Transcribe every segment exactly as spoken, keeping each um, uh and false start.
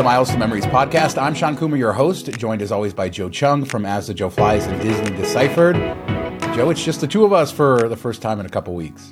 the Miles to Memories podcast. I'm Sean Coomer, your host, joined as always by Joe Chung from As the Joe Flies and Disney Deciphered. Joe, it's just the two of us for the first time in a couple weeks.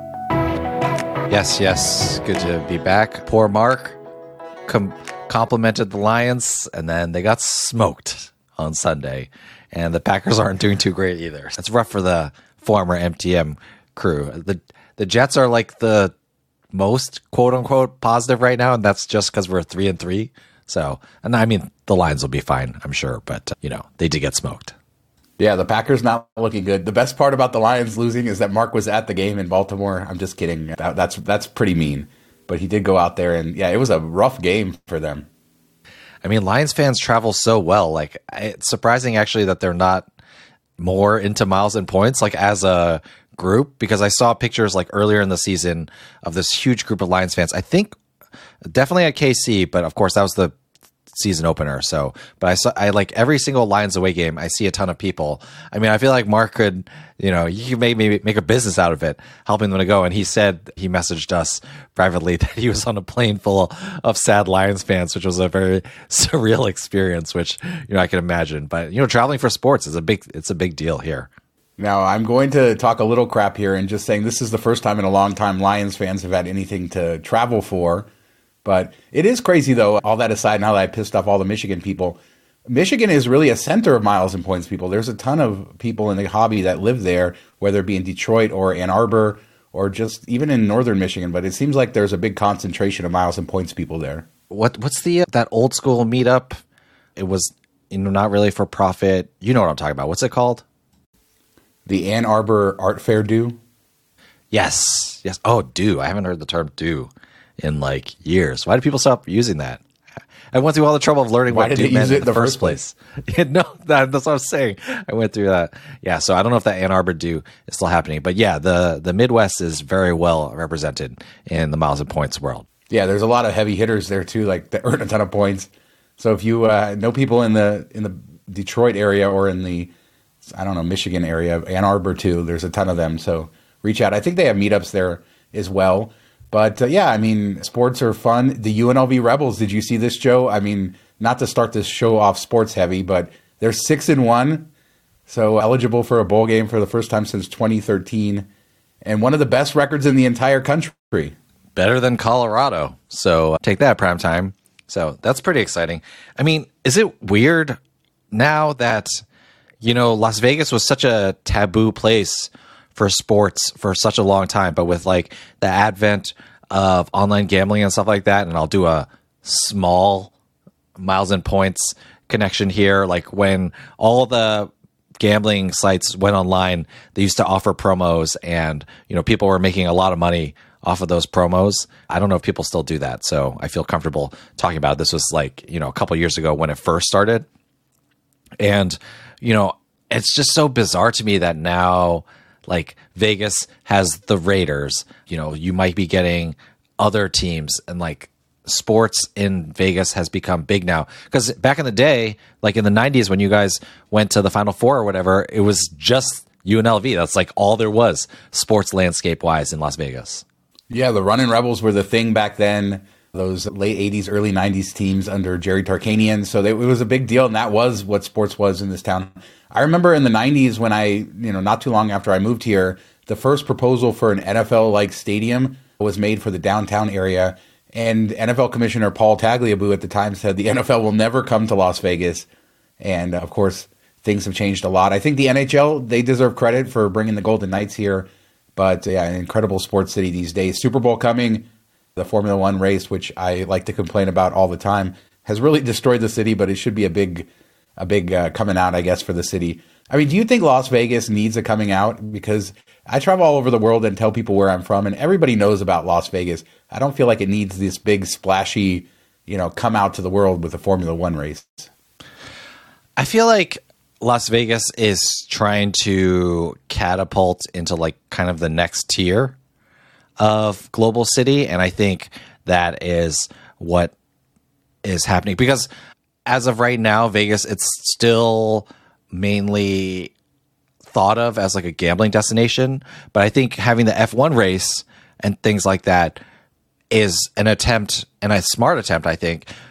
Yes, yes. Good to be back. Poor Mark com- complimented the Lions, and then they got smoked on Sunday. And the Packers aren't doing too great either. It's rough for the former M T M crew. The the Jets are like the most quote unquote positive right now, and that's just because we're three and three. So, and I mean, the Lions will be fine, I'm sure, but uh, you know, they did get smoked. Yeah, the Packers not looking good. The best part about the Lions losing is that Mark was at the game in Baltimore. I'm just kidding. That, that's that's pretty mean, but he did go out there, and yeah, it was a rough game for them. I mean, Lions fans travel so well. Like, it's surprising actually that they're not more into miles and points, like as a group, because I saw pictures like earlier in the season of this huge group of Lions fans. I think definitely at K C, but of course that was the season opener. So, but I saw, I like every single Lions away game, I see a ton of people. I mean, I feel like Mark could, you know, you could maybe make a business out of it, helping them to go. And he said, he messaged us privately that he was on a plane full of sad Lions fans, which was a very surreal experience, which, you know, I can imagine. But, you know, traveling for sports is a big, it's a big deal here. Now, I'm going to talk a little crap here and just saying this is the first time in a long time Lions fans have had anything to travel for. But it is crazy, though, all that aside, now that I pissed off all the Michigan people. Michigan is really a center of miles and points people. There's a ton of people in the hobby that live there, whether it be in Detroit or Ann Arbor or just even in northern Michigan. But it seems like there's a big concentration of miles and points people there. What What's the, uh, that old school meetup? It was, you know, not really for profit. You know what I'm talking about. What's it called? The Ann Arbor Art Fair do? Yes. Yes. Oh, do. I haven't heard the term do in like years. Why did people stop using that? I went through all the trouble of learning Why what did do they meant use it in the first place. place. No, that, that's what I was saying. I went through that. Yeah, so I don't know if that Ann Arbor do is still happening. But yeah, the, the Midwest is very well represented in the miles and points world. Yeah, there's a lot of heavy hitters there too, like that earn a ton of points. So if you uh, know people in the in the Detroit area or in the, I don't know, Michigan area, Ann Arbor too, there's a ton of them. So reach out. I think they have meetups there as well. But uh, yeah, I mean, sports are fun. The U N L V Rebels, did you see this, Joe? I mean, not to start this show off sports heavy, but they're six and one, so eligible for a bowl game for the first time since twenty thirteen, and one of the best records in the entire country. Better than Colorado. So take that, prime time. So that's pretty exciting. I mean, is it weird now that, you know, Las Vegas was such a taboo place for sports for such a long time, but with like the advent of online gambling and stuff like that, and I'll do a small miles and points connection here. Like when all the gambling sites went online, they used to offer promos, and you know, people were making a lot of money off of those promos. I don't know if people still do that, so I feel comfortable talking about it. This was like, you know, a couple years ago when it first started, and you know, it's just so bizarre to me that now, like, Vegas has the Raiders, you know, you might be getting other teams, and like sports in Vegas has become big now. Because back in the day, like in the nineties, when you guys went to the Final Four or whatever, it was just U N L V. That's like all there was sports landscape wise in Las Vegas. Yeah, the Runnin' Rebels were the thing back then. Those late eighties, early nineties teams under Jerry Tarkanian. So they, it was a big deal, and that was what sports was in this town. I remember in the nineties when I, you know, not too long after I moved here, the first proposal for an N F L-like stadium was made for the downtown area. And N F L Commissioner Paul Tagliabue at the time said the N F L will never come to Las Vegas. And, of course, things have changed a lot. I think the N H L, they deserve credit for bringing the Golden Knights here. But, yeah, an incredible sports city these days. Super Bowl coming, the Formula One race, which I like to complain about all the time, has really destroyed the city, but it should be a big a big uh, coming out, I guess, for the city. I mean, do you think Las Vegas needs a coming out? Because I travel all over the world and tell people where I'm from, and everybody knows about Las Vegas. I don't feel like it needs this big, splashy, you know, come out to the world with a Formula One race. I feel like Las Vegas is trying to catapult into like kind of the next tier of global city, and I think that is what is happening, because as of right now, Vegas, it's still mainly thought of as like a gambling destination. But I think having the F one race and things like that is an attempt, and a smart attempt, I think,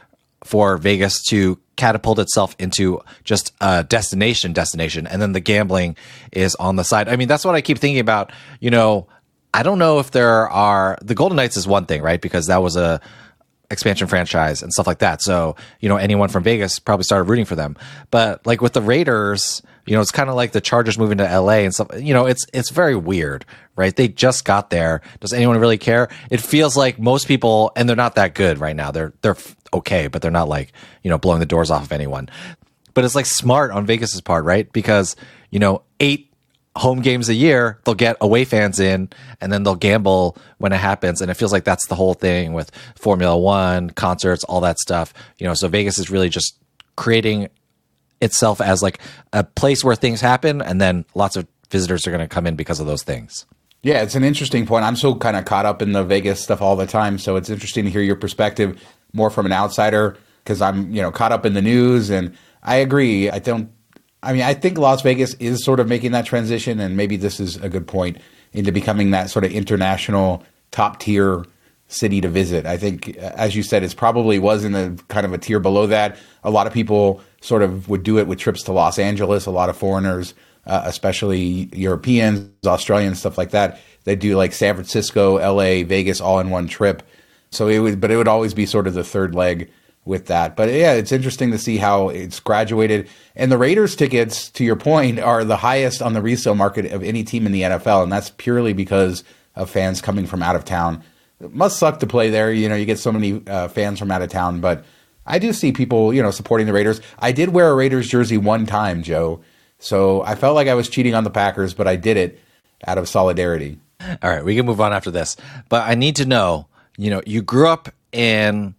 for Vegas to catapult itself into just a destination destination, and then the gambling is on the side. I mean, that's what I keep thinking about. You know, I don't know if there are, the Golden Knights is one thing, right? Because that was a expansion franchise and stuff like that. So, you know, anyone from Vegas probably started rooting for them. But like with the Raiders, you know, it's kind of like the Chargers moving to L A and stuff. You know, it's it's very weird, right? They just got there. Does anyone really care? It feels like most people, and they're not that good right now. They're they're okay, but they're not like, you know, blowing the doors off of anyone. But it's like smart on Vegas's part, right? Because, you know, eight home games a year, they'll get away fans in, and then they'll gamble when it happens. And it feels like that's the whole thing with Formula One, concerts, all that stuff. You know, so Vegas is really just creating itself as like a place where things happen, and then lots of visitors are going to come in because of those things. Yeah, it's an interesting point. I'm so kind of caught up in the Vegas stuff all the time, so it's interesting to hear your perspective more from an outsider, because I'm, you know, caught up in the news, and I agree. I don't I mean, I think Las Vegas is sort of making that transition, and maybe this is a good point, into becoming that sort of international top tier city to visit. I think, as you said, it's probably was in a kind of a tier below that. A lot of people sort of would do it with trips to Los Angeles. A lot of foreigners, uh, especially Europeans, Australians, stuff like that, they do like San Francisco, L A, Vegas, all in one trip. So it would, but it would always be sort of the third leg with that. But yeah, it's interesting to see how it's graduated. And the Raiders tickets, to your point, are the highest on the resale market of any team in the N F L. And that's purely because of fans coming from out of town. It must suck to play there. You know, you get so many uh, fans from out of town, but I do see people, you know, supporting the Raiders. I did wear a Raiders jersey one time, Joe. So I felt like I was cheating on the Packers, but I did it out of solidarity. All right, we can move on after this. But I need to know, you know, you grew up in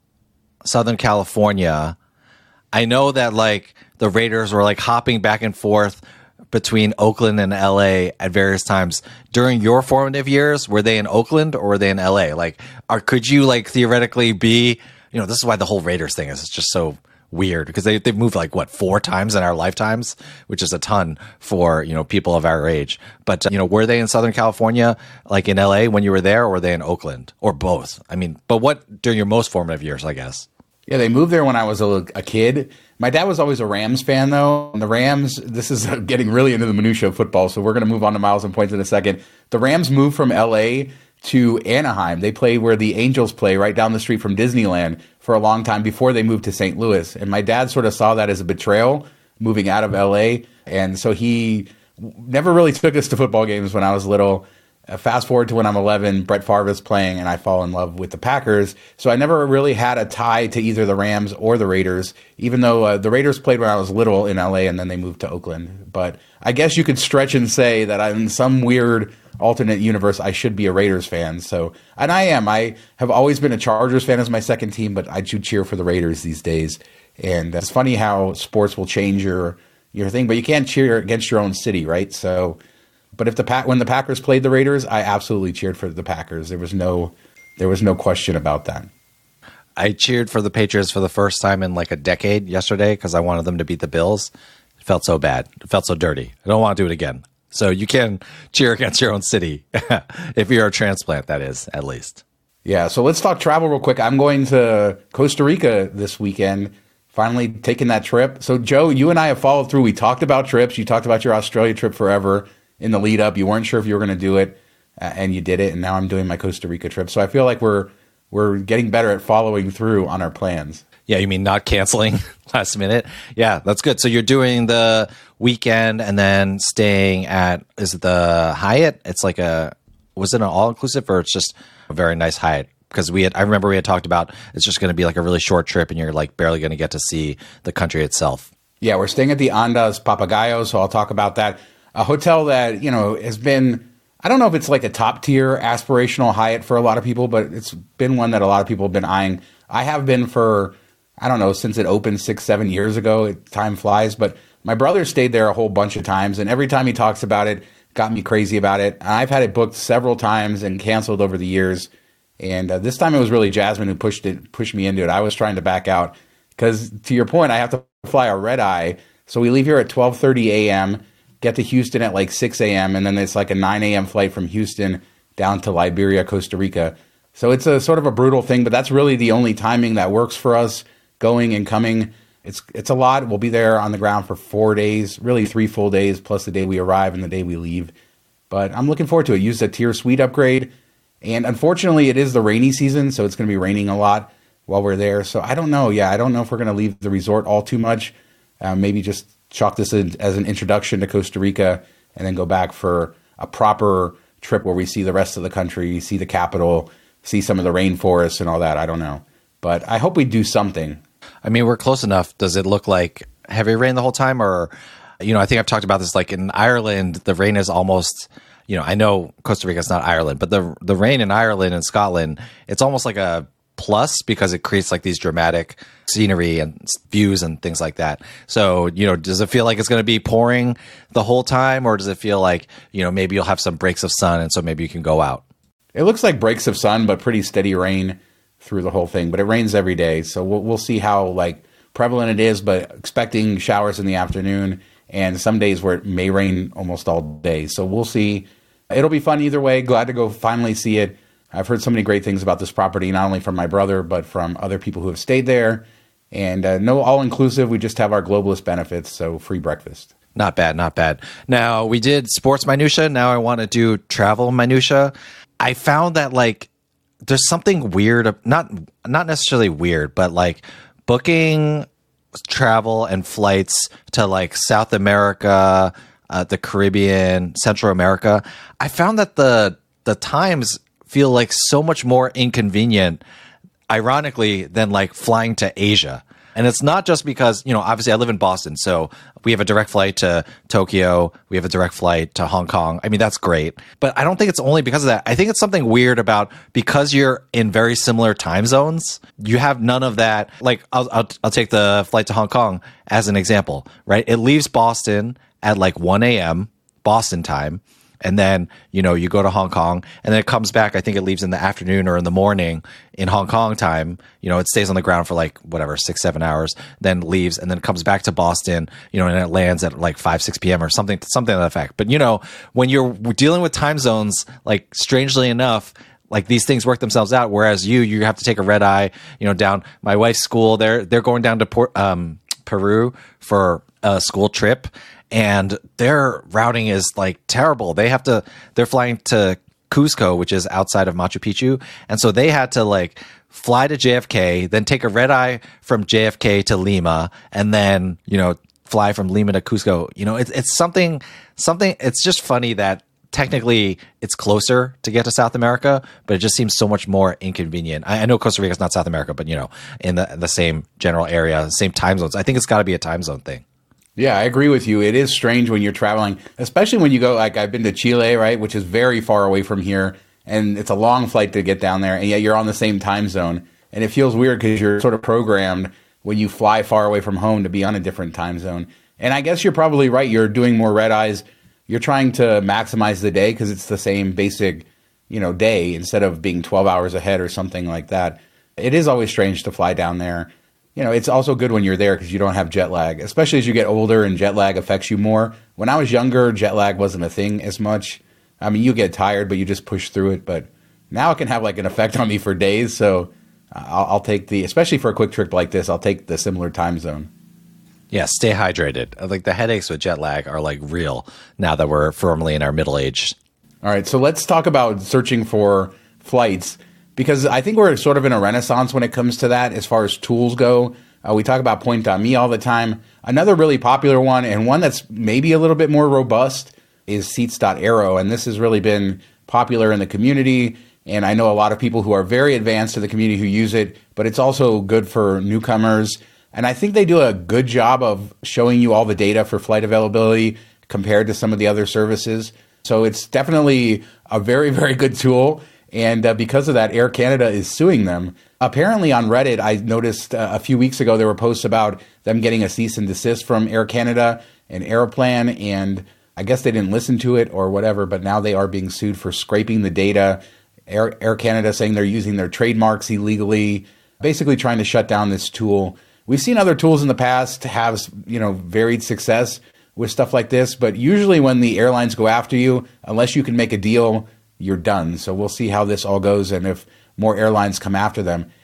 Southern California. I know that like the Raiders were like hopping back and forth between Oakland and L A at various times during your formative years. Were they in Oakland or were they in L A? Like, are, could you like theoretically be, you know, this is why the whole Raiders thing is just so weird, because they, they've moved like what, four times in our lifetimes, which is a ton for, you know, people of our age. But, uh, you know, were they in Southern California, like in L A when you were there, or were they in Oakland, or both? I mean, but what during your most formative years, I guess? Yeah, they moved there when I was a, a kid. My dad was always a Rams fan, though. And the Rams, this is getting really into the minutia of football, so we're going to move on to miles and points in a second. The Rams moved from L A to Anaheim. They play where the Angels play, right down the street from Disneyland, for a long time before they moved to Saint Louis. And my dad sort of saw that as a betrayal, moving out of L A. And so he never really took us to football games when I was little. Uh, fast forward to when I'm eleven, Brett Favre is playing, and I fall in love with the Packers. So I never really had a tie to either the Rams or the Raiders, even though uh, the Raiders played when I was little in L A, and then they moved to Oakland. But I guess you could stretch and say that I'm in some weird alternate universe, I should be a Raiders fan. So, and I am. I have always been a Chargers fan as my second team, but I do cheer for the Raiders these days. And it's funny how sports will change your your thing, but you can't cheer against your own city, right? So, but if the Pack when the Packers played the Raiders, I absolutely cheered for the Packers. There was no there was no question about that. I cheered for the Patriots for the first time in like a decade yesterday because I wanted them to beat the Bills. It felt so bad. It felt so dirty. I don't want to do it again. So you can cheer against your own city if you're a transplant, that is, at least. Yeah, so let's talk travel real quick. I'm going to Costa Rica this weekend, finally taking that trip. So, Joe, you and I have followed through. We talked about trips. You talked about your Australia trip forever in the lead up. You weren't sure if you were going to do it, uh, and you did it, and now I'm doing my Costa Rica trip. So I feel like we're we're getting better at following through on our plans. Yeah, you mean not canceling last minute? Yeah, that's good. So you're doing the weekend and then staying at, is it the Hyatt? It's like a, was it an all-inclusive or it's just a very nice Hyatt? Because we had, I remember we had talked about it's just going to be like a really short trip and you're like barely going to get to see the country itself. Yeah, we're staying at the Andas Papagayo, so I'll talk about that. A hotel that, you know, has been, I don't know if it's like a top tier aspirational Hyatt for a lot of people, but it's been one that a lot of people have been eyeing. I have been for, I don't know, since it opened six, seven years ago. It, time flies. But my brother stayed there a whole bunch of times, and every time he talks about it, got me crazy about it. And I've had it booked several times and canceled over the years. And uh, this time it was really Jasmine who pushed it, pushed me into it. I was trying to back out because, to your point, I have to fly a red eye. So we leave here at twelve thirty a.m., get to Houston at like six a.m., and then it's like a nine a.m. flight from Houston down to Liberia, Costa Rica. So it's a sort of a brutal thing, but that's really the only timing that works for us. going and coming. It's it's a lot. We'll be there on the ground for four days, really three full days, plus the day we arrive and the day we leave. But I'm looking forward to it. Use the tier suite upgrade. And unfortunately, it is the rainy season, so it's going to be raining a lot while we're there. So I don't know. Yeah, I don't know if we're going to leave the resort all too much. Uh, maybe just chalk this in, as an introduction to Costa Rica and then go back for a proper trip where we see the rest of the country, see the capital, see some of the rainforests and all that. I don't know. But I hope we do something. I mean, we're close enough. Does it look like heavy rain the whole time? Or, you know, I think I've talked about this, like in Ireland, the rain is almost, you know, I know Costa Rica is not Ireland, but the the rain in Ireland and Scotland, it's almost like a plus because it creates like these dramatic scenery and views and things like that. So, you know, does it feel like it's going to be pouring the whole time, or does it feel like, you know, maybe you'll have some breaks of sun and so maybe you can go out? It looks like breaks of sun, but pretty steady rain through the whole thing. But it rains every day, so we'll we'll see how like prevalent it is. But expecting showers in the afternoon, and some days where it may rain almost all day. So we'll see. It'll be fun either way. Glad to go finally see it. I've heard so many great things about this property, not only from my brother, but from other people who have stayed there. And uh, no all-inclusive. We just have our globalist benefits, so free breakfast. Not bad, not bad. Now, we did sports minutia. Now I want to do travel minutia. I found that, like, there's something weird, not not necessarily weird, but, like, booking travel and flights to, like, South America, uh, the Caribbean, Central America. I found that the the times feel like so much more inconvenient, ironically, than like flying to Asia. And it's not just because, you know, obviously I live in Boston, so we have a direct flight to Tokyo. We have a direct flight to Hong Kong. I mean, that's great. But I don't think it's only because of that. I think it's something weird about because you're in very similar time zones, you have none of that. Like, I'll, I'll, I'll take the flight to Hong Kong as an example, right? It leaves Boston at like one a.m. Boston time. And then, you know, you go to Hong Kong and then it comes back. I think it leaves in the afternoon or in the morning in Hong Kong time. You know, it stays on the ground for like whatever, six, seven hours, then leaves and then comes back to Boston, you know, and it lands at like five, six p.m. or something, something to that effect. But, you know, when you're dealing with time zones, like strangely enough, like these things work themselves out. Whereas you, you have to take a red eye, you know, down my wife's school. They're, they're going down to Port, um, Peru for a school trip. And their routing is like terrible. They have to, they're flying to Cusco, which is outside of Machu Picchu. And so they had to like fly to J F K, then take a red eye from J F K to Lima, and then, you know, fly from Lima to Cusco. You know, it's, it's something, something, it's just funny that technically it's closer to get to South America, but it just seems so much more inconvenient. I, I know Costa Rica is not South America, but, you know, in the, the same general area, same time zones. I think it's got to be a time zone thing. Yeah, I agree with you. It is strange when you're traveling, especially when you go, like I've been to Chile, right, which is very far away from here, and it's a long flight to get down there, and yet you're on the same time zone. And it feels weird because you're sort of programmed when you fly far away from home to be on a different time zone. And I guess you're probably right. You're doing more red eyes. You're trying to maximize the day because it's the same basic, you know, day instead of being twelve hours ahead or something like that. It is always strange to fly down there. You know, it's also good when you're there because you don't have jet lag, especially as you get older and jet lag affects you more. When I was younger, jet lag wasn't a thing as much. I mean, you get tired, but you just push through it. But now it can have like an effect on me for days. So I'll, I'll take the, especially for a quick trip like this, I'll take the similar time zone. Yeah, stay hydrated. Like the headaches with jet lag are like real now that we're firmly in our middle age. All right, so let's talk about searching for flights. Because I think we're sort of in a renaissance when it comes to that as far as tools go. Uh, we talk about point dot me all the time. Another really popular one, and one that's maybe a little bit more robust, is seats dot aero. And this has really been popular in the community. And I know a lot of people who are very advanced in the community who use it, but it's also good for newcomers. And I think they do a good job of showing you all the data for flight availability compared to some of the other services. So it's definitely a very, very good tool. And uh, because of that, Air Canada is suing them. Apparently on Reddit, I noticed uh, a few weeks ago there were posts about them getting a cease and desist from Air Canada and Aeroplan, and I guess they didn't listen to it or whatever, but now they are being sued for scraping the data. Air, Air Canada saying they're using their trademarks illegally, basically trying to shut down this tool. We've seen other tools in the past have, you know, varied success with stuff like this, but usually when the airlines go after you, unless you can make a deal, you're done. So we'll see how this all goes and if more airlines come after them.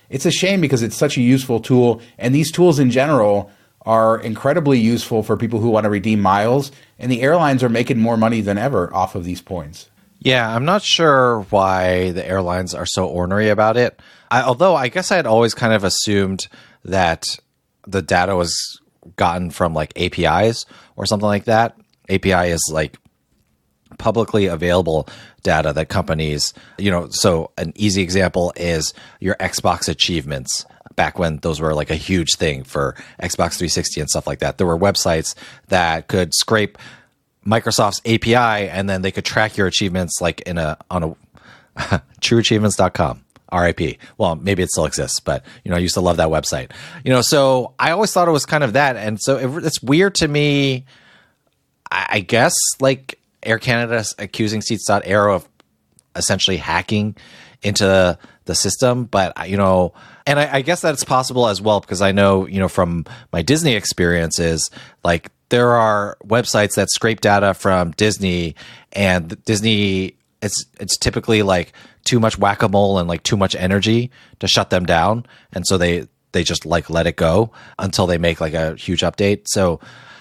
it's a shame because it's such a useful tool. And these tools in general are incredibly useful for people who want to redeem miles. And the airlines are making more money than ever off of these points. Yeah, I'm not sure why the airlines are so ornery about it. I, although I guess I had always kind of assumed that the data was gotten from like A P Is or something like that. A P I is like publicly available data that companies, you know, so an easy example is your Xbox achievements. Back when those were like a huge thing for Xbox three sixty and stuff like that, there were websites that could scrape Microsoft's A P I and then they could track your achievements like in a on a true achievements dot com. R I P. Well, maybe it still exists, but you know, I used to love that website. You know, so I always thought it was kind of that, and so it, it's weird to me. I, I guess like Air Canada accusing Seats.aero of essentially hacking into the system, but you know, and I, I guess that it's possible as well because I know, you know, from my Disney experiences, like there are websites that scrape data from Disney, and Disney. It's it's typically like too much whack-a-mole and like too much energy to shut them down, and so they they just like let it go until they make like a huge update. So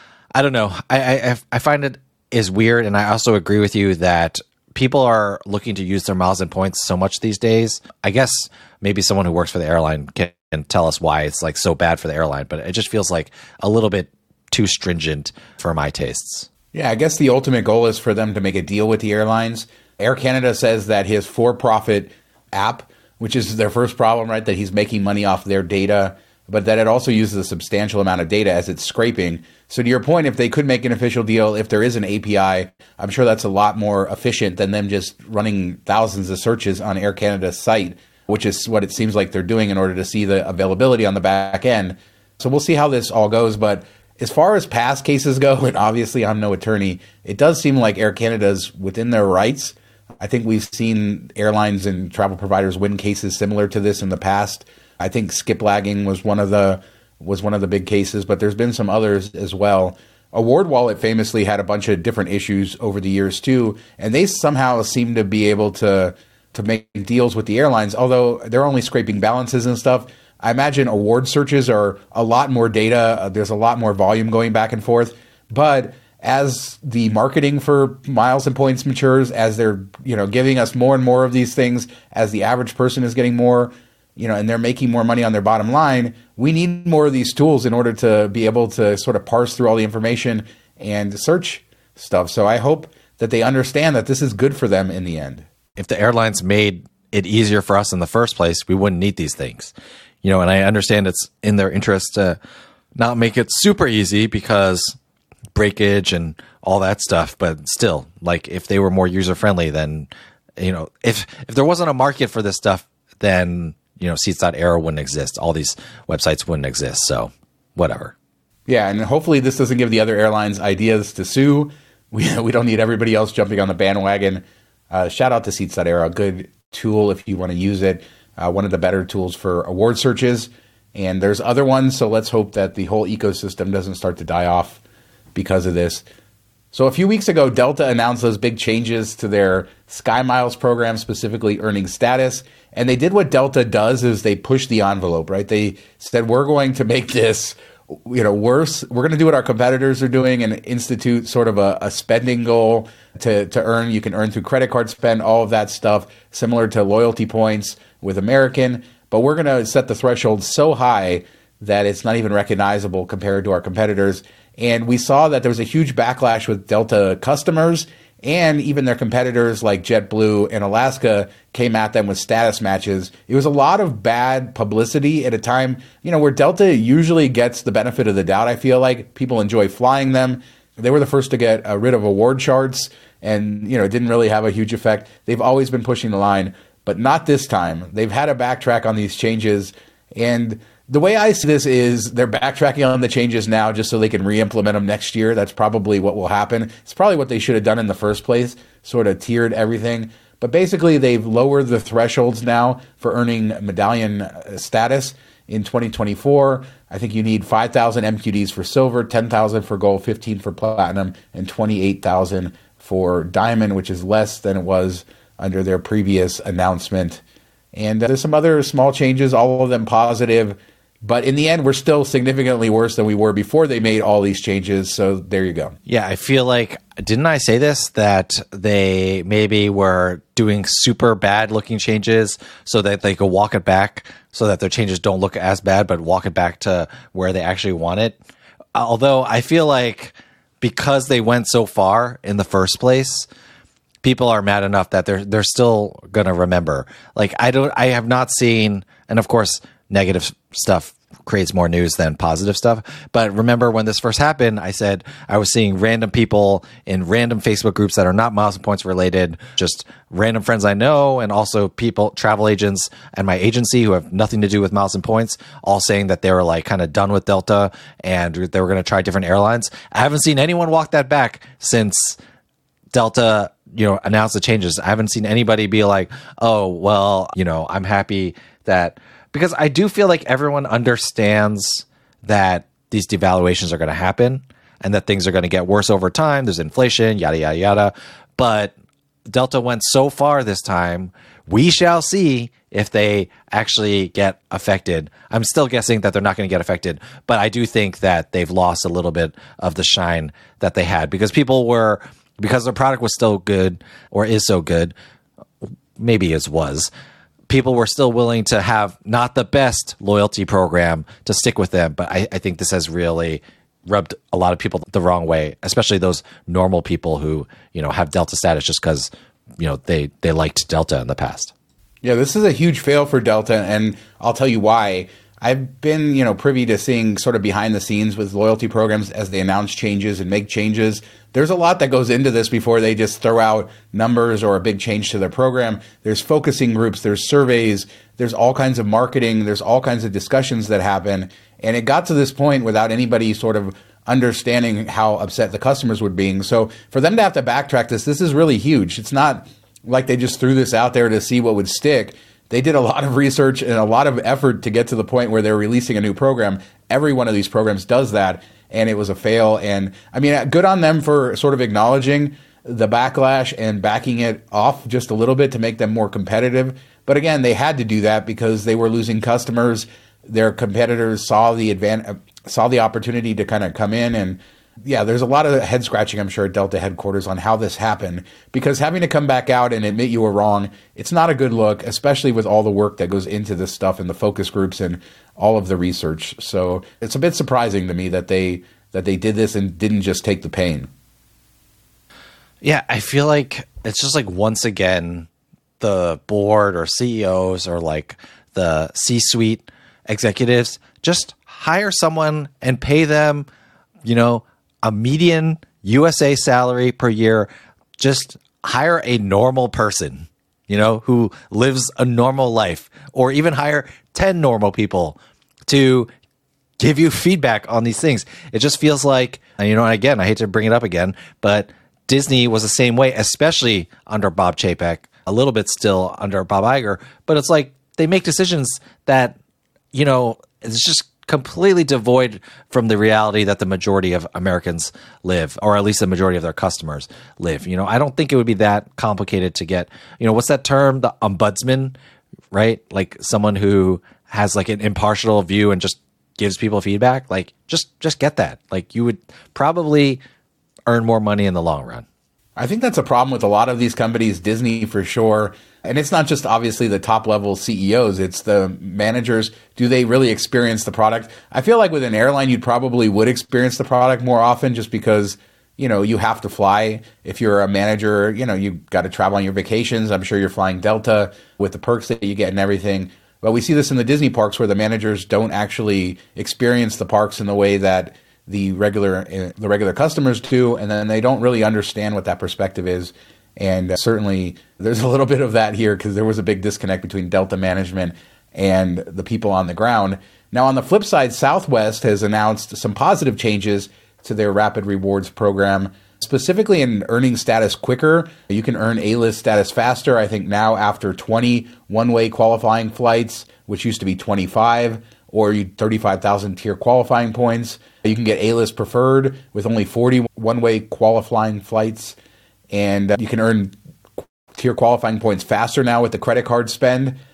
I don't know. I I, I find it is weird, and I also agree with you that people are looking to use their miles and points so much these days. I guess maybe someone who works for the airline can, can tell us why it's like so bad for the airline, but it just feels like a little bit too stringent for my tastes. Yeah, I guess the ultimate goal is for them to make a deal with the airlines. Air Canada says that his for-profit app, which is their first problem, right, that he's making money off their data, but that it also uses a substantial amount of data as it's scraping. So to your point, if they could make an official deal, if there is an A P I, I'm sure that's a lot more efficient than them just running thousands of searches on Air Canada's site, which is what it seems like they're doing in order to see the availability on the back end. So we'll see how this all goes. But as far as past cases go, and obviously I'm no attorney, it does seem like Air Canada's within their rights. I think we've seen airlines and travel providers win cases similar to this in the past. I think skip lagging was one of the was one of the big cases, but there's been some others as well. Award Wallet famously had a bunch of different issues over the years too, and they somehow seem to be able to to make deals with the airlines, although they're only scraping balances and stuff. I imagine award searches are a lot more data. Uh, there's a lot more volume going back and forth, but as the marketing for miles and points matures, as they're, you know, giving us more and more of these things, as the average person is getting more, you know, and they're making more money on their bottom line, we need more of these tools in order to be able to sort of parse through all the information and search stuff. So I hope that they understand that this is good for them in the end. If the airlines made it easier for us in the first place, we wouldn't need these things. You know, and I understand it's in their interest to not make it super easy because breakage and all that stuff, but still, like if they were more user friendly, then, you know, if if there wasn't a market for this stuff, then, you know, Seats.aero wouldn't exist. All these websites wouldn't exist. So whatever. Yeah, and hopefully this doesn't give the other airlines ideas to sue. We we don't need everybody else jumping on the bandwagon. Uh, shout out to Seats.aero, a good tool if you want to use it. Uh, one of the better tools for award searches. And there's other ones, so let's hope that the whole ecosystem doesn't start to die off because of this. So a few weeks ago, Delta announced those big changes to their SkyMiles program, specifically earning status. And they did what Delta does, is they push the envelope, right? They said, we're going to make this, you know, worse. We're going to do what our competitors are doing and institute sort of a, a spending goal to, to earn. You can earn through credit card spend, all of that stuff, similar to loyalty points with American. But we're going to set the threshold so high that it's not even recognizable compared to our competitors. And we saw that there was a huge backlash with Delta customers, and even their competitors like JetBlue and Alaska came at them with status matches. It was a lot of bad publicity at a time, you know, where Delta usually gets the benefit of the doubt. I feel like people enjoy flying them. They were the first to get uh, rid of award charts, and, you know, it didn't really have a huge effect. They've always been pushing the line, but not this time. They've had to backtrack on these changes, and the way I see this is they're backtracking on the changes now just so they can re-implement them next year. That's probably what will happen. It's probably what they should have done in the first place, sort of tiered everything. But basically, they've lowered the thresholds now for earning medallion status in twenty twenty-four. I think you need five thousand M Q Ds for silver, ten thousand for gold, fifteen for platinum, and twenty-eight thousand for diamond, which is less than it was under their previous announcement. And uh, there's some other small changes, all of them positive. But in the end, we're still significantly worse than we were before they made all these changes. So there you go. Yeah, I feel like, didn't I say this? That they maybe were doing super bad looking changes so that they could walk it back so that their changes don't look as bad, but walk it back to where they actually want it. Although I feel like because they went so far in the first place, people are mad enough that they're they're still gonna remember. Like I don't, I have not seen, and of course, negative stuff creates more news than positive stuff. But remember when this first happened, I said I was seeing random people in random Facebook groups that are not Miles and Points related, just random friends I know, and also people, travel agents and my agency who have nothing to do with Miles and Points, all saying that they were like kind of done with Delta and they were going to try different airlines. I haven't seen anyone walk that back since Delta, you know, announced the changes. I haven't seen anybody be like, oh, well, you know, I'm happy that, because I do feel like everyone understands that these devaluations are going to happen and that things are going to get worse over time. There's inflation, yada, yada, yada. But Delta went so far this time. We shall see if they actually get affected. I'm still guessing that they're not going to get affected, but I do think that they've lost a little bit of the shine that they had because people were, because their product was still good or is so good, maybe it was, people were still willing to have not the best loyalty program to stick with them. But I, I think this has really rubbed a lot of people the wrong way, especially those normal people who, you know, have Delta status just because, you know, they, they liked Delta in the past. Yeah, this is a huge fail for Delta, and I'll tell you why. I've been, you know, privy to seeing sort of behind the scenes with loyalty programs as they announce changes and make changes. There's a lot that goes into this before they just throw out numbers or a big change to their program. There's focusing groups, there's surveys, there's all kinds of marketing, there's all kinds of discussions that happen. And it got to this point without anybody sort of understanding how upset the customers were being. So for them to have to backtrack this, this is really huge. It's not like they just threw this out there to see what would stick. They did a lot of research and a lot of effort to get to the point where they're releasing a new program. Every one of these programs does that, and it was a fail. And I mean, good on them for sort of acknowledging the backlash and backing it off just a little bit to make them more competitive. But again, they had to do that because they were losing customers. Their competitors saw the advan- saw the opportunity to kind of come in. And yeah, there's a lot of head scratching, I'm sure, at Delta headquarters on how this happened, because having to come back out and admit you were wrong, it's not a good look, especially with all the work that goes into this stuff and the focus groups and all of the research. So it's a bit surprising to me that they that they did this and didn't just take the pain. Yeah, I feel like it's just like once again, the board or C E Os or like the C-suite executives just hire someone and pay them, you know, a median U S A salary per year. Just hire a normal person, you know, who lives a normal life, or even hire ten normal people to give you feedback on these things. It just feels like, and you know, and again, I hate to bring it up again, but Disney was the same way, especially under Bob Chapek, a little bit still under Bob Iger, but it's like they make decisions that, you know, it's just completely devoid from the reality that the majority of Americans live, or at least the majority of their customers live. You know, I don't think it would be that complicated to get, you know, what's that term? The ombudsman, right? Like someone who has like an impartial view and just gives people feedback. Like just, just get that. Like you would probably earn more money in the long run. I think that's a problem with a lot of these companies, Disney for sure. And it's not just obviously the top level C E Os, it's the managers. Do they really experience the product? I feel like with an airline, you probably would experience the product more often just because, you know, you have to fly. If you're a manager, you know, you got to travel on your vacations. I'm sure you're flying Delta with the perks that you get and everything. But we see this in the Disney parks where the managers don't actually experience the parks in the way that the regular uh, the regular customers do, and then they don't really understand what that perspective is. And uh, certainly there's a little bit of that here because there was a big disconnect between Delta management and the people on the ground. Now, on the flip side, Southwest has announced some positive changes to their Rapid Rewards program, specifically in earning status quicker. You can earn A-list status faster. I think now after twenty one-way qualifying flights, which used to be twenty-five, or thirty-five thousand tier qualifying points. You can get A-list preferred with only forty one-way qualifying flights. And uh, you can earn tier qualifying points faster now with the credit card spend.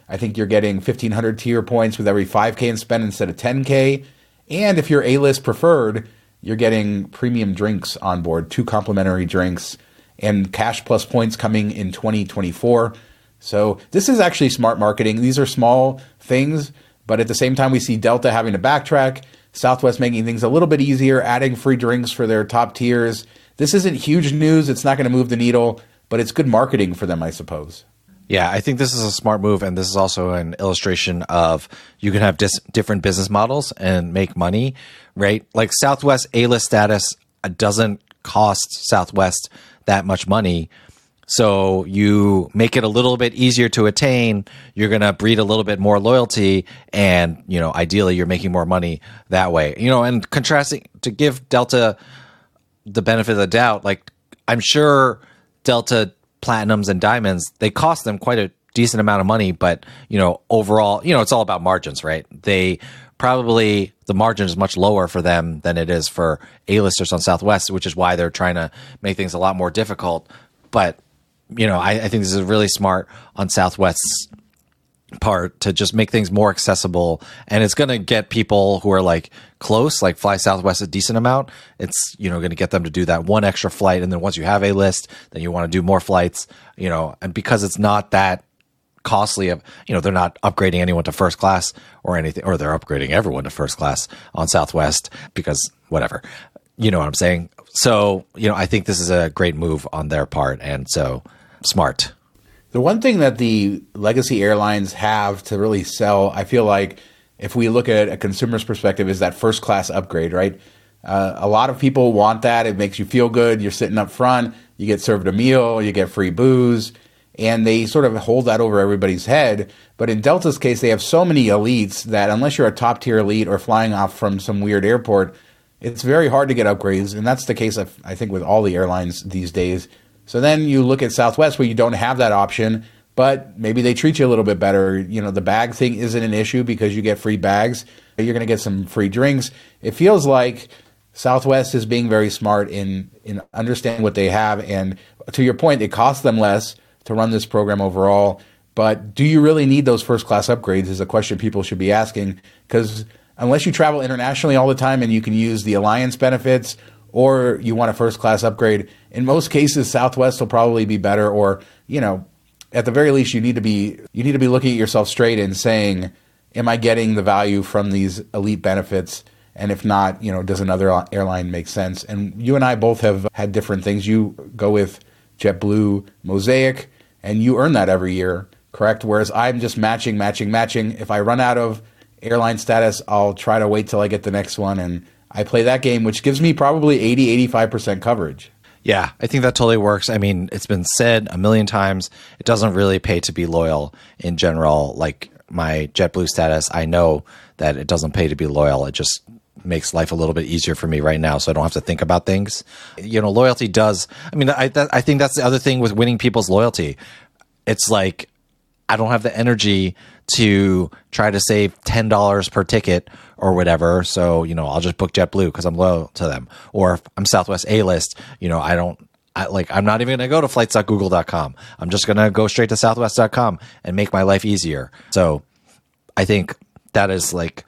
I think you're getting fifteen hundred tier points with every five K in spend instead of ten K. And if you're A-list preferred, you're getting premium drinks on board, two complimentary drinks, and cash plus points coming in twenty twenty-four. So this is actually smart marketing. These are small things, but at the same time, we see Delta having to backtrack, Southwest making things a little bit easier, adding free drinks for their top tiers. This isn't huge news. It's not going to move the needle, but it's good marketing for them, I suppose. Yeah, I think this is a smart move, and this is also an illustration of you can have dis- different business models and make money, right? Like Southwest A-list status doesn't cost Southwest that much money, so you make it a little bit easier to attain. You're going to breed a little bit more loyalty, and you know, ideally, you're making more money that way. You know, and contrasting to give Delta the benefit of the doubt, like I'm sure Delta Platinums and Diamonds, they cost them quite a decent amount of money, but you know, overall, you know, it's all about margins, right? They probably, the margin is much lower for them than it is for A-listers on Southwest, which is why they're trying to make things a lot more difficult. But you know, I, I think this is really smart on Southwest's part to just make things more accessible, and it's going to get people who are like close, like fly Southwest a decent amount. It's, you know, going to get them to do that one extra flight, and then once you have a list, then you want to do more flights, you know, and because it's not that costly of, you know, they're not upgrading anyone to first class or anything, or they're upgrading everyone to first class on Southwest because whatever, you know what I'm saying? So, you know, I think this is a great move on their part, and so smart. The one thing that the legacy airlines have to really sell, I feel like, if we look at a consumer's perspective, is that first class upgrade, right? Uh, a lot of people want that. It makes you feel good. You're sitting up front. You get served a meal. You get free booze. And they sort of hold that over everybody's head. But in Delta's case, they have so many elites that unless you're a top tier elite or flying off from some weird airport, it's very hard to get upgrades. And that's the case, of, I think, with all the airlines these days. So then you look at Southwest where you don't have that option, but maybe they treat you a little bit better. You know, the bag thing isn't an issue because you get free bags. You're going to get some free drinks. It feels like Southwest is being very smart in, in understanding what they have. And to your point, it costs them less to run this program overall. But do you really need those first class upgrades is a question people should be asking, because unless you travel internationally all the time and you can use the alliance benefits, or you want a first class upgrade, in most cases, Southwest will probably be better. Or, you know, at the very least, you need to be you need to be looking at yourself straight and saying, am I getting the value from these elite benefits? And if not, you know, does another airline make sense? And you and I both have had different things. You go with JetBlue Mosaic, and you earn that every year, correct? Whereas I'm just matching, matching, matching. If I run out of airline status, I'll try to wait till I get the next one, and I play that game, which gives me probably eighty, eighty-five percent coverage. Yeah, I think that totally works. I mean, it's been said a million times. It doesn't really pay to be loyal in general. Like my JetBlue status, I know that it doesn't pay to be loyal. It just makes life a little bit easier for me right now, so I don't have to think about things. You know, loyalty does. I mean, I, that, I think that's the other thing with winning people's loyalty. It's like I don't have the energy to try to save ten dollars per ticket or whatever. So, you know, I'll just book JetBlue because I'm loyal to them. Or if I'm Southwest A-list, you know, I don't, I, like, I'm not even going to go to flights dot google dot com. I'm just going to go straight to southwest dot com and make my life easier. So I think that is like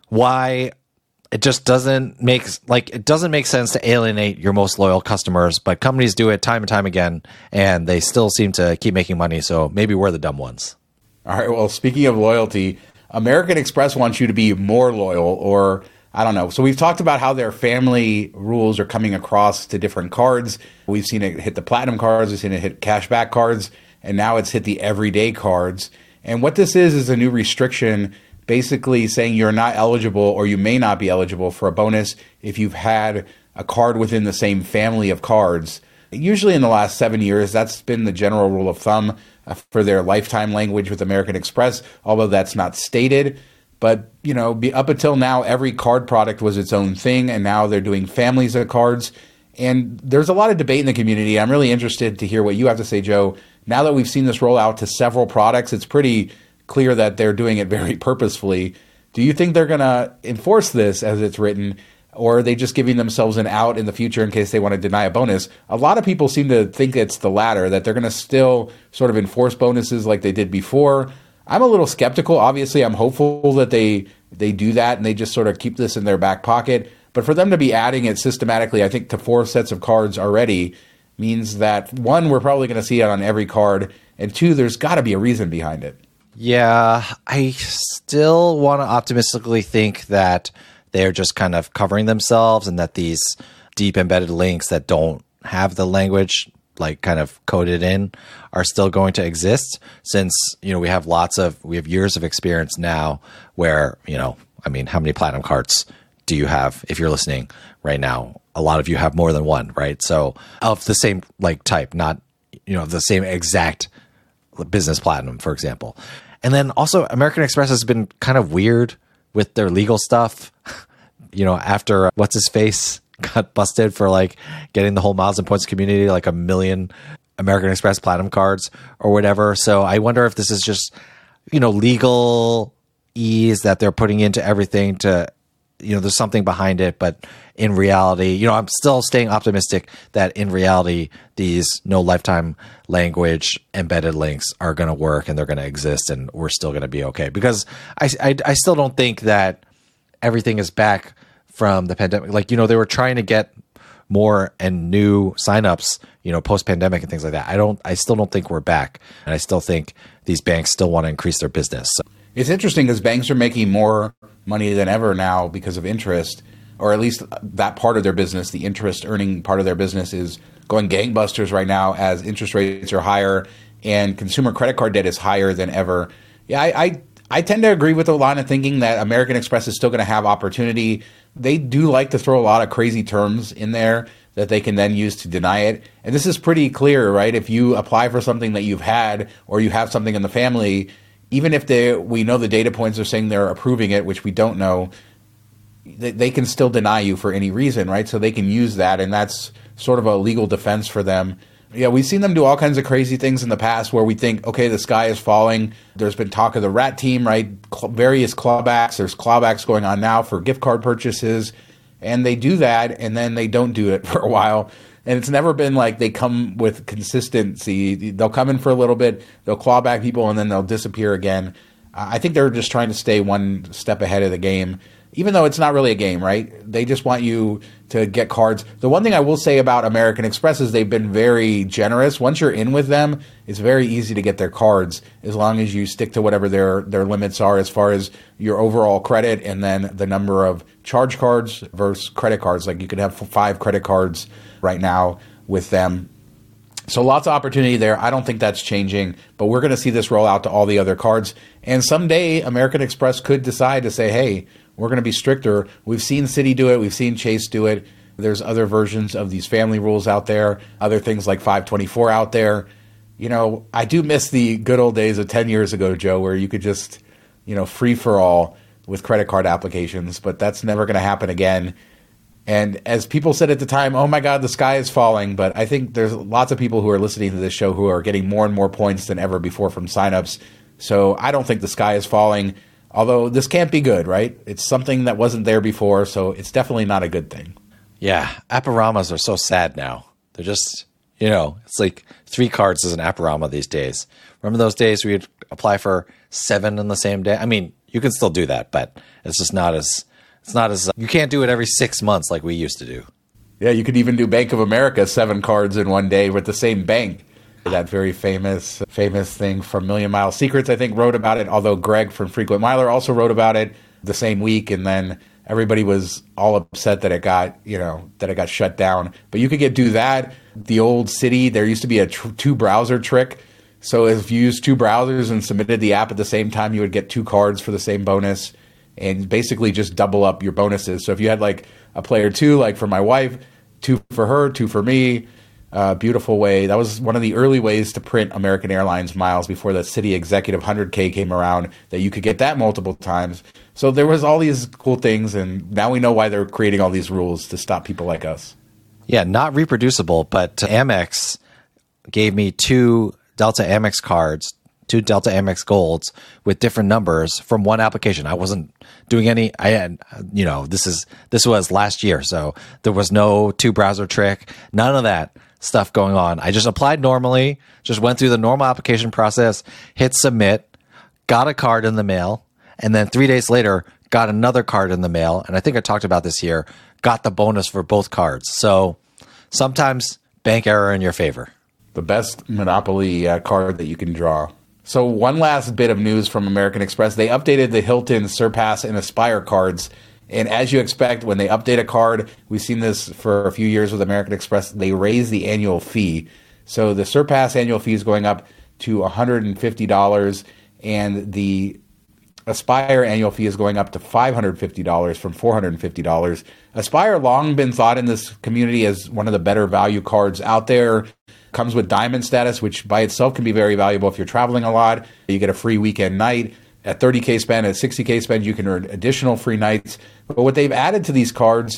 why it just doesn't make, like, it doesn't make sense to alienate your most loyal customers, but companies do it time and time again, and they still seem to keep making money. So maybe we're the dumb ones. All right. Well, speaking of loyalty, American Express wants you to be more loyal, or I don't know. So we've talked about how their family rules are coming across to different cards. We've seen it hit the platinum cards. We've seen it hit cashback cards. And now it's hit the everyday cards. And what this is, is a new restriction basically saying you're not eligible, or you may not be eligible for a bonus if you've had a card within the same family of cards. Usually in the last seven years, that's been the general rule of thumb for their lifetime language with American Express, although that's not stated. But, you know, be, up until now, every card product was its own thing, and now they're doing families of cards. And there's a lot of debate in the community. I'm really interested to hear what you have to say, Joe. Now that we've seen this roll out to several products, it's pretty clear that they're doing it very purposefully. Do you think they're going to enforce this as it's written, or are they just giving themselves an out in the future in case they want to deny a bonus? A lot of people seem to think it's the latter, that they're going to still sort of enforce bonuses like they did before. I'm a little skeptical. Obviously, I'm hopeful that they they do that and they just sort of keep this in their back pocket. But for them to be adding it systematically, I think, to four sets of cards already means that, one, we're probably going to see it on every card, and two, there's got to be a reason behind it. Yeah, I still want to optimistically think that they're just kind of covering themselves and that these deep embedded links that don't have the language like kind of coded in are still going to exist, since, you know, we have lots of, we have years of experience now where, you know, I mean, how many platinum cards do you have if you're listening right now? A lot of you have more than one, right? So of the same like type, not, you know, the same exact business platinum, for example. And then also American Express has been kind of weird with their legal stuff. You know, after uh, what's his face got busted for like getting the whole Miles and Points community like a million American Express platinum cards or whatever. So I wonder if this is just, you know, legal ease that they're putting into everything to, you know, there's something behind it, but in reality, you know, I'm still staying optimistic that in reality, these no lifetime language embedded links are going to work and they're going to exist and we're still going to be okay. Because I, I, I still don't think that everything is back from the pandemic. Like, you know, they were trying to get more and new signups, you know, post pandemic and things like that. I don't, I still don't think we're back. And I still think these banks still want to increase their business. So. It's interesting because banks are making more money than ever now because of interest, or at least that part of their business, the interest earning part of their business is going gangbusters right now as interest rates are higher and consumer credit card debt is higher than ever. Yeah, I, I, I tend to agree with the line of thinking that American Express is still going to have opportunity. They do like to throw a lot of crazy terms in there that they can then use to deny it. And this is pretty clear, right? If you apply for something that you've had or you have something in the family, even if they, we know the data points are saying they're approving it, which we don't know, they, they can still deny you for any reason, right? So they can use that, and that's sort of a legal defense for them. Yeah, we've seen them do all kinds of crazy things in the past where we think, okay, the sky is falling. There's been talk of the rat team, right? Cl- various clawbacks. There's clawbacks going on now for gift card purchases. And they do that, and then they don't do it for a while. And it's never been like they come with consistency. They'll come in for a little bit, they'll claw back people, and then they'll disappear again. Uh, I think they're just trying to stay one step ahead of the game, even though it's not really a game, right? They just want you to get cards. The one thing I will say about American Express is they've been very generous. Once you're in with them, it's very easy to get their cards as long as you stick to whatever their, their limits are as far as your overall credit and then the number of charge cards versus credit cards. Like you could have five credit cards right now with them. So lots of opportunity there. I don't think that's changing, but we're going to see this roll out to all the other cards. And someday American Express could decide to say, hey, we're going to be stricter. We've seen Citi do it. We've seen Chase do it. There's other versions of these family rules out there, other things like five twenty-four out there. You know, I do miss the good old days of ten years ago, Joe, where you could just, you know, free for all with credit card applications, but that's never going to happen again. And as people said at the time, oh my God, the sky is falling. But I think there's lots of people who are listening to this show who are getting more and more points than ever before from signups. So I don't think the sky is falling. Although this can't be good, right? It's something that wasn't there before, so it's definitely not a good thing. Yeah, Apparamas are so sad now. They're just, you know, it's like three cards as an Apparama these days. Remember those days where you'd apply for seven on the same day? I mean, you can still do that, but it's just not as, it's not as, you can't do it every six months like we used to do. Yeah, you could even do Bank of America, seven cards in one day with the same bank. That very famous famous thing from Million Mile Secrets, I think, wrote about it, although Greg from Frequent Miler also wrote about it the same week, and then everybody was all upset that it got, you know, that it got shut down. But you could get do that. The old Citi, there used to be a tr- two browser trick. So if you used two browsers and submitted the app at the same time, you would get two cards for the same bonus and basically just double up your bonuses. So if you had like a player two, like for my wife, two for her, two for me, Uh, beautiful way. That was one of the early ways to print American Airlines miles before the Citi Executive one hundred K came around, that you could get that multiple times. So there was all these cool things, and now we know why they're creating all these rules to stop people like us. Yeah, not reproducible, but Amex gave me two Delta Amex cards, two Delta Amex Golds with different numbers from one application. I wasn't doing any, I had, you know, this is, this was last year. So there was no two browser trick, none of that stuff going on. I just applied normally, just went through the normal application process, hit submit, got a card in the mail, and then three days later got another card in the mail. And I think I talked about this here, got the bonus for both cards. So sometimes bank error in your favor. The best Monopoly uh, card that you can draw. So one last bit of news from American Express. They updated the Hilton, Surpass, and Aspire cards. And as you expect, when they update a card, we've seen this for a few years with American Express, they raise the annual fee. So the Surpass annual fee is going up to one hundred fifty dollars, and the Aspire annual fee is going up to five hundred fifty dollars from four hundred fifty dollars. Aspire long been thought in this community as one of the better value cards out there. Comes with diamond status, which by itself can be very valuable if you're traveling a lot. You get a free weekend night. At thirty K spend, at sixty K spend, you can earn additional free nights. But what they've added to these cards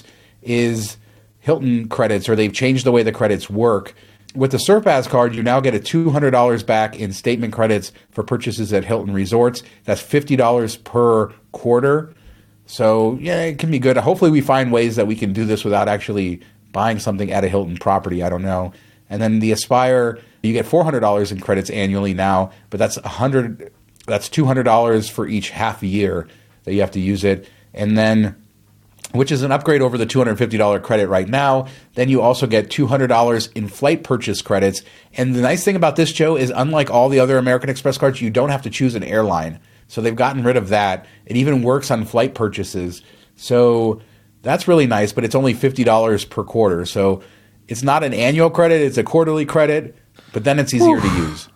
is Hilton credits, or they've changed the way the credits work. With the Surpass card, you now get a two hundred dollars back in statement credits for purchases at Hilton resorts. That's fifty dollars per quarter. So, yeah, it can be good. Hopefully we find ways that we can do this without actually buying something at a Hilton property. I don't know. And then the Aspire, you get four hundred dollars in credits annually now, but that's one hundred dollars. That's two hundred dollars for each half year that you have to use it. And then, which is an upgrade over the two hundred fifty dollars credit right now. Then you also get two hundred dollars in flight purchase credits. And the nice thing about this, Joe, is unlike all the other American Express cards, you don't have to choose an airline. So they've gotten rid of that. It even works on flight purchases. So that's really nice, but it's only fifty dollars per quarter. So it's not an annual credit, it's a quarterly credit, but then it's easier Oof. to use.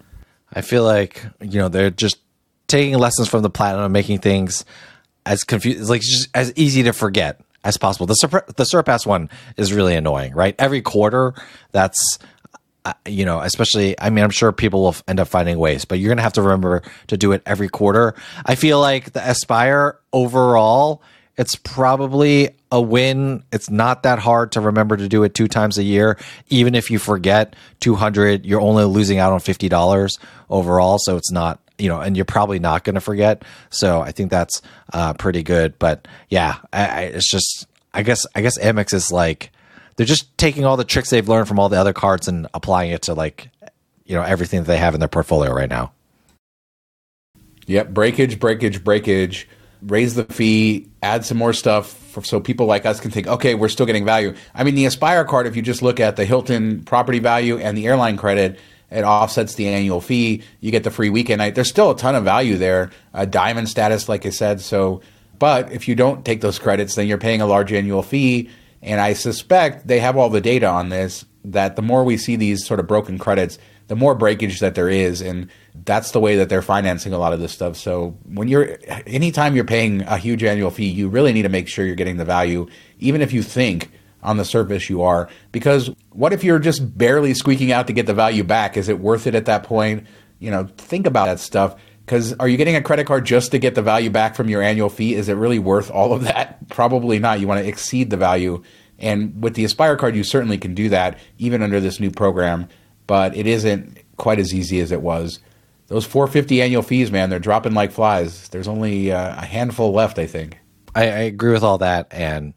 I feel like, you know, they're just taking lessons from the Platinum and making things as confused, like just as easy to forget as possible. The Sur- the Surpass one is really annoying, right? Every quarter, that's, uh, you know, especially, I mean, I'm sure people will end up finding ways, but you're going to have to remember to do it every quarter. I feel like the Aspire overall, it's probably a win. It's not that hard to remember to do it two times a year. Even if you forget two hundred, you're only losing out on fifty dollars overall. So it's not, you know, and you're probably not going to forget. So I think that's uh, pretty good. But yeah, I, I, it's just, I guess, I guess Amex is like, they're just taking all the tricks they've learned from all the other cards and applying it to, like, you know, everything that they have in their portfolio right now. Yep. Breakage, breakage, breakage. Raise the fee, add some more stuff for, so people like us can think, okay, we're still getting value. I mean, the Aspire card, if you just look at the Hilton property value and the airline credit, it offsets the annual fee. You get the free weekend night. There's still a ton of value there. Uh, diamond status, like I said. So, but if you don't take those credits, then you're paying a large annual fee. And I suspect they have all the data on this, that the more we see these sort of broken credits, the more breakage that there is, and that's the way that they're financing a lot of this stuff. So when you're, anytime you're paying a huge annual fee, you really need to make sure you're getting the value, even if you think on the surface you are. Because what if you're just barely squeaking out to get the value back? Is it worth it at that point? You know, think about that stuff. Because are you getting a credit card just to get the value back from your annual fee? Is it really worth all of that? Probably not. You want to exceed the value. And with the Aspire card, you certainly can do that, even under this new program. But it isn't quite as easy as it was. Those four hundred fifty dollars annual fees, man, they're dropping like flies. There's only uh, a handful left, I think. I, I agree with all that, and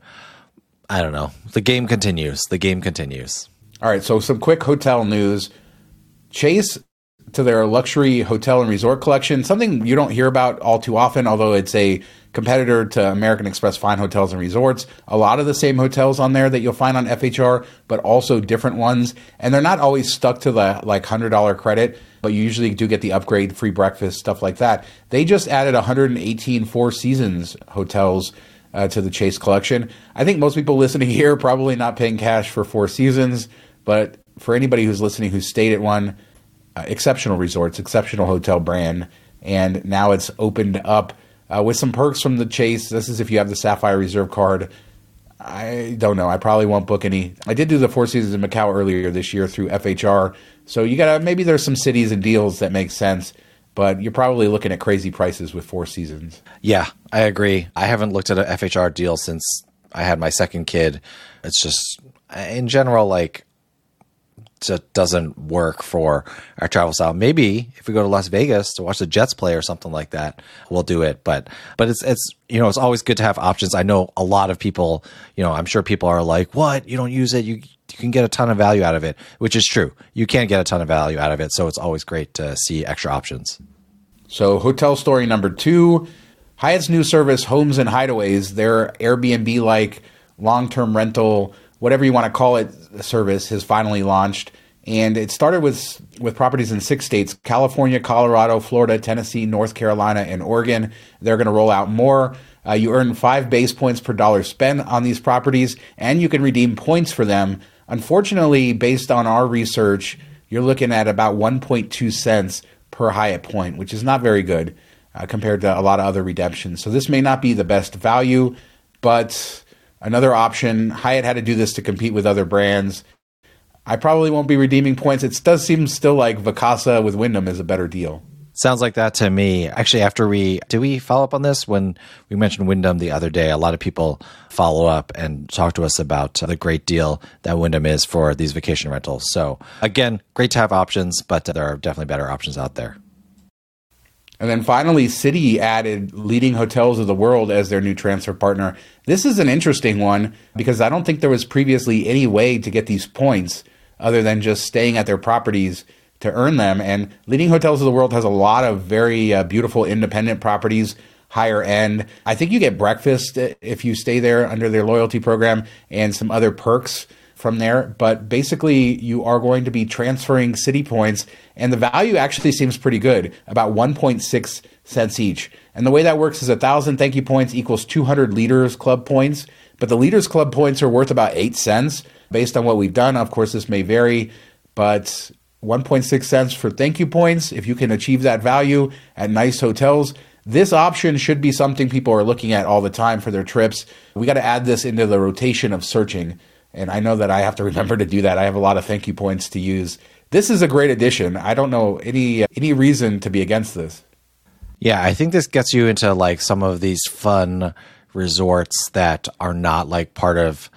I don't know. The game continues. The game continues. All right, so some quick hotel news. Chase, to their luxury hotel and resort collection, something you don't hear about all too often, although it's a competitor to American Express Fine Hotels and Resorts. A lot of the same hotels on there that you'll find on F H R, but also different ones. And they're not always stuck to the like one hundred dollars credit, but you usually do get the upgrade, free breakfast, stuff like that. They just added one hundred eighteen Four Seasons hotels uh, to the Chase collection. I think most people listening here are probably not paying cash for Four Seasons, but for anybody who's listening who stayed at one, uh, exceptional resorts, exceptional hotel brand, and now it's opened up Uh, with some perks from the Chase. This is if you have the Sapphire Reserve card. I don't know. I probably won't book any. I did do the Four Seasons in Macau earlier this year through F H R. So you gotta, maybe there's some cities and deals that make sense, but you're probably looking at crazy prices with Four Seasons. Yeah, I agree. I haven't looked at an F H R deal since I had my second kid. It's just, in general, like, just doesn't work for our travel style. Maybe if we go to Las Vegas to watch the Jets play or something like that, we'll do it. But but it's it's you know, it's always good to have options. I know a lot of people, you know, I'm sure people are like, "What? You don't use it? You you can get a ton of value out of it," which is true. You can get a ton of value out of it, so it's always great to see extra options. So hotel story number two, Hyatt's new service, Homes and Hideaways, their Airbnb-like long-term rental, whatever you want to call it, service has finally launched. And it started with with properties in six states, California, Colorado, Florida, Tennessee, North Carolina, and Oregon. They're going to roll out more. Uh, you earn five base points per dollar spent on these properties, and you can redeem points for them. Unfortunately, based on our research, you're looking at about one point two cents per Hyatt point, which is not very good uh, compared to a lot of other redemptions. So this may not be the best value, but another option, Hyatt had to do this to compete with other brands. I probably won't be redeeming points. It does seem still like Vacasa with Wyndham is a better deal. Sounds like that to me. Actually, after we, did we follow up on this? When we mentioned Wyndham the other day, a lot of people follow up and talk to us about the great deal that Wyndham is for these vacation rentals. So again, great to have options, but there are definitely better options out there. And then finally, Citi added Leading Hotels of the World as their new transfer partner. This is an interesting one because I don't think there was previously any way to get these points other than just staying at their properties to earn them. And Leading Hotels of the World has a lot of very uh, beautiful independent properties, higher end. I think you get breakfast if you stay there under their loyalty program and some other perks from there. But basically, you are going to be transferring Citi points, and the value actually seems pretty good, about one point six cents each. And the way that works is one thousand thank you points equals two hundred Leaders Club points, but the Leaders Club points are worth about eight cents based on what we've done. Of course, this may vary, but one point six cents for thank you points, if you can achieve that value at nice hotels. This option should be something people are looking at all the time for their trips. We got to add this into the rotation of searching. And I know that I have to remember to do that. I have a lot of thank you points to use. This is a great addition. I don't know any any reason to be against this. Yeah, I think this gets you into like some of these fun resorts that are not like part of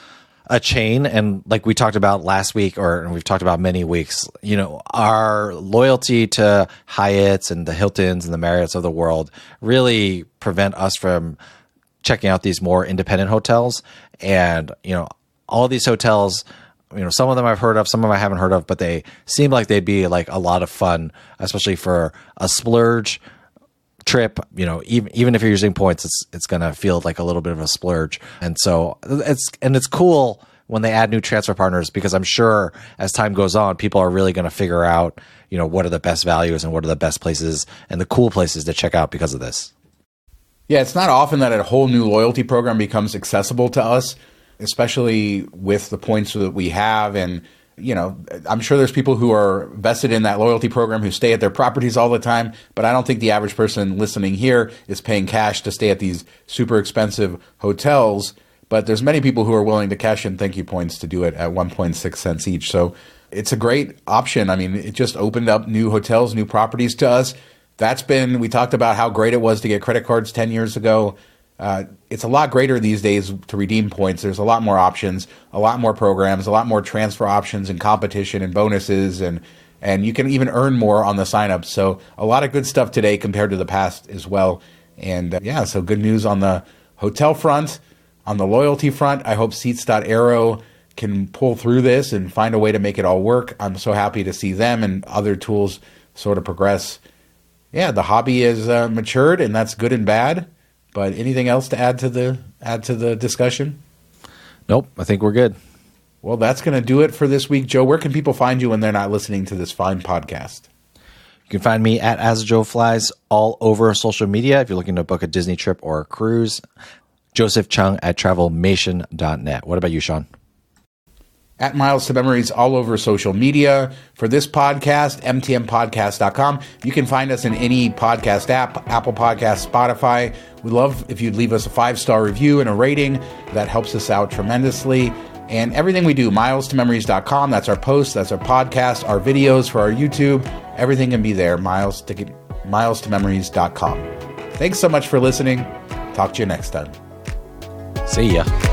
a chain. And like we talked about last week, or we've talked about many weeks, you know, our loyalty to Hyatts and the Hiltons and the Marriotts of the world really prevent us from checking out these more independent hotels. And, you know, all these hotels, you know, some of them I've heard of, some of them I haven't heard of, but they seem like they'd be like a lot of fun, especially for a splurge trip. You know, even even if you're using points, it's it's gonna feel like a little bit of a splurge. And so it's and it's cool when they add new transfer partners, because I'm sure as time goes on, people are really gonna figure out, you know, what are the best values and what are the best places and the cool places to check out because of this. Yeah, it's not often that a whole new loyalty program becomes accessible to us, especially with the points that we have. And, you know, I'm sure there's people who are vested in that loyalty program who stay at their properties all the time, but I don't think the average person listening here is paying cash to stay at these super expensive hotels. But there's many people who are willing to cash in thank you points to do it at one point six cents each. So it's a great option. I mean, it just opened up new hotels, new properties to us. That's been, we talked about how great it was to get credit cards ten years ago. Uh, it's a lot greater these days to redeem points. There's a lot more options, a lot more programs, a lot more transfer options and competition and bonuses, and and you can even earn more on the signups. So a lot of good stuff today compared to the past as well. And uh, yeah, so good news on the hotel front. On the loyalty front, I hope Seats dot Aero can pull through this and find a way to make it all work. I'm so happy to see them and other tools sort of progress. Yeah, the hobby is uh, matured, and that's good and bad. But anything else to add to the add to the discussion? Nope, I think we're good. Well, that's going to do it for this week. Joe, where can people find you when they're not listening to this fine podcast? You can find me at As Joe Flies all over social media if you're looking to book a Disney trip or a cruise. Joseph Chung at travelmation dot net. What about you, Sean? At Miles to Memories all over social media. For this podcast, M T M podcast dot com. You can find us in any podcast app, Apple Podcasts, Spotify. We'd love if you'd leave us a five-star review and a rating. That helps us out tremendously. And everything we do, miles to memories dot com. That's our posts, that's our podcast, our videos for our YouTube. Everything can be there, miles to miles to memories dot com. Thanks so much for listening. Talk to you next time. See ya.